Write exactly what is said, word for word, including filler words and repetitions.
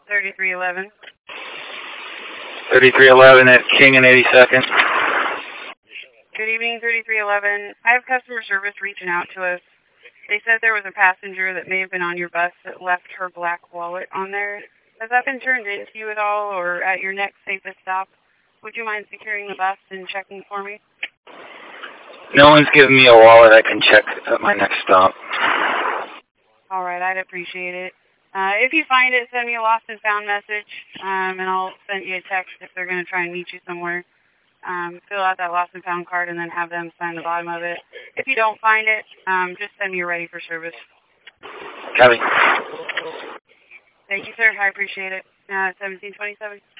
thirty-three eleven. thirty-three eleven at King and eighty-second. Good evening, thirty-three eleven. I have customer service reaching out to us. They said there was a passenger that may have been on your bus that left her black wallet on there. Has that been turned into you at all or at your next safest stop? Would you mind securing the bus and checking for me? No one's given me a wallet. I can check at my next stop. All right, I'd appreciate it. Uh, if you find it, send me a lost and found message, um, and I'll send you a text if they're going to try and meet you somewhere. Um, fill out that lost and found card and then have them sign the bottom of it. If you don't find it, um, just send me a ready for service. Copy. Thank you, sir. I appreciate it. Uh, seventeen twenty-seven.